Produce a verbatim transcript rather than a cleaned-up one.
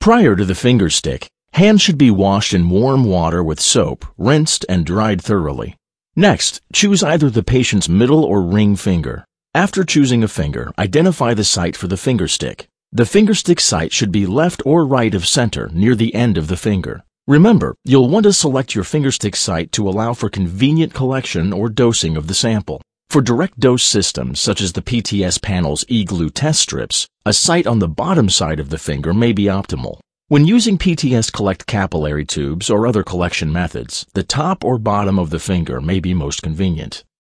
Prior to the finger stick, hands should be washed in warm water with soap, rinsed and dried thoroughly. Next, choose either the patient's middle or ring finger. After choosing a finger, identify the site for the finger stick. The finger stick site should be left or right of center, near the end of the finger. Remember, you'll want to select your finger stick site to allow for convenient collection or dosing of the sample. For direct dose systems, such as the P T S panel's e-glue test strips, a site on the bottom side of the finger may be optimal. When using P T S Collect capillary tubes or other collection methods, the top or bottom of the finger may be most convenient.